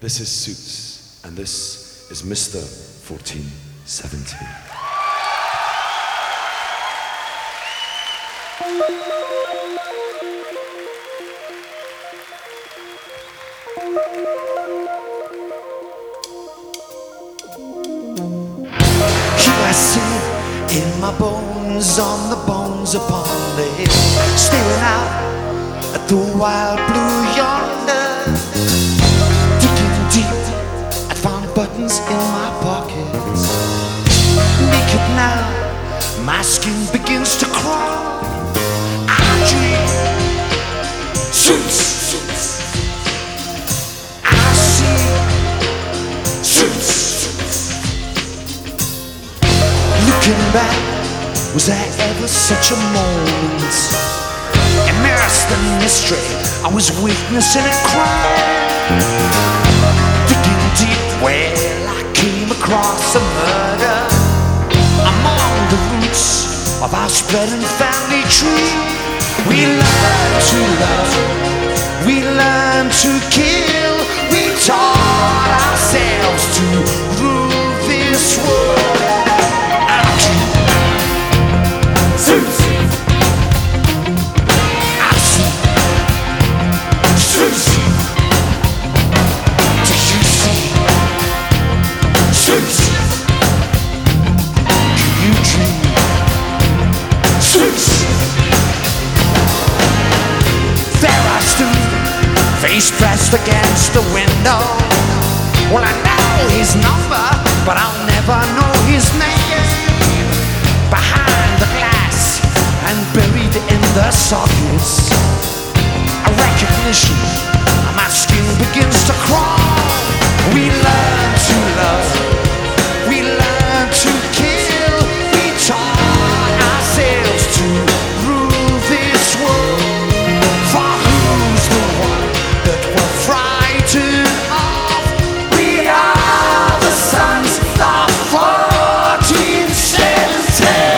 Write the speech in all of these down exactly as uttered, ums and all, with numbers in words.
This is Suits, and this is Mister fourteen seventeen. Here I sit in my bones, on the bones upon the hill, staring out at the wild blue yonder. Digging deep, I found buttons in my pockets. Naked now, my skin begins to crawl. I dream suits. I see suits. Looking back, was there ever such a moment? Immersed in mystery, I was witnessing a crime. Digging deep, well, I came across a murder among the roots of our spreading family tree. We learn to love, we learn to kill, we taught ourselves to rule this world. Suits. I see suits. Do you see suits? Do you dream suits? There I stood, face pressed against the window. Well, I know his number, but I'll never know his name. Behind the glass and buried in the sockets, a recognition, my skin begins to crawl. We learn to love, we learn to kill, we taught ourselves to rule this world. For who's the one that we're frightened of? We are the sons of fourteen seventeen.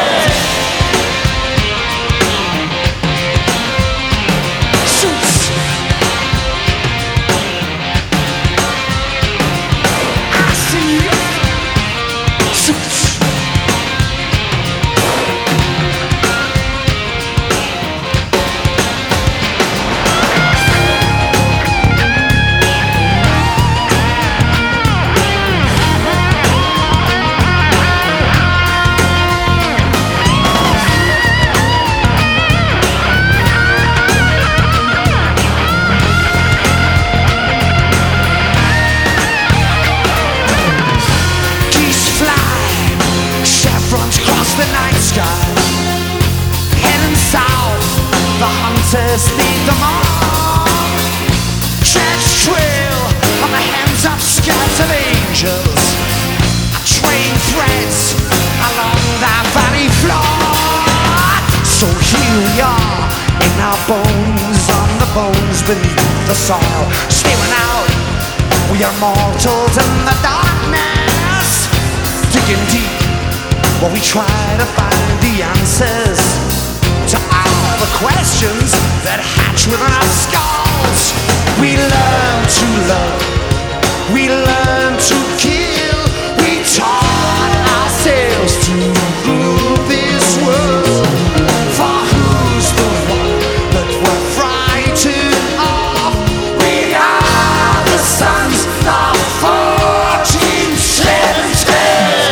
The night sky, heading south, the hunters lead them on. Church trail on the hands of scattered angels, a train threads along that valley floor. So here we are, in our bones, on the bones beneath the soil, staring out, we are mortals in the darkness, digging deep. While we try to find the answers to all the questions that hatch within our skulls. We learn to love, we learn to kill, we taught ourselves to rule this world. For who's the one that we're frightened of? We are the sons of fourteen seventeen.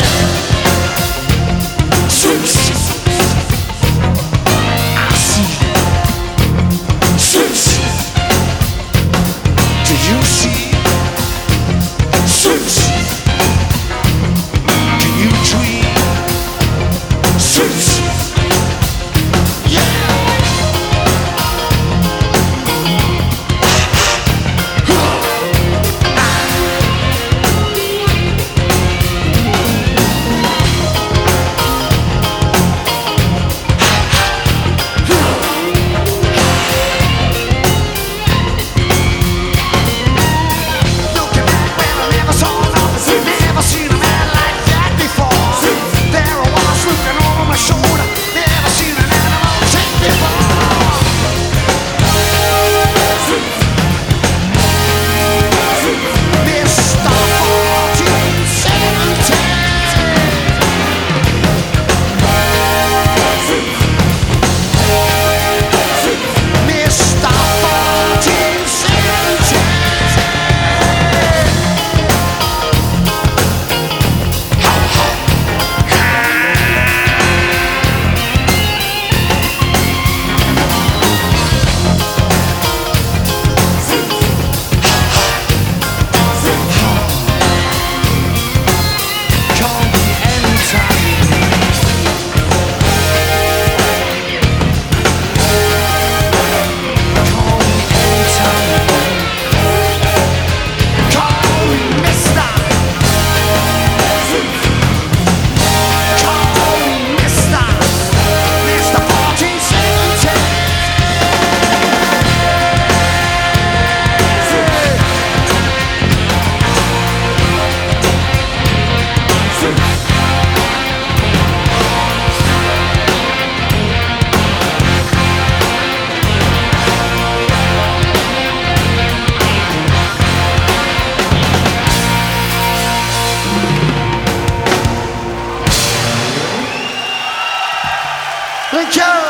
I see suits. Do you see go.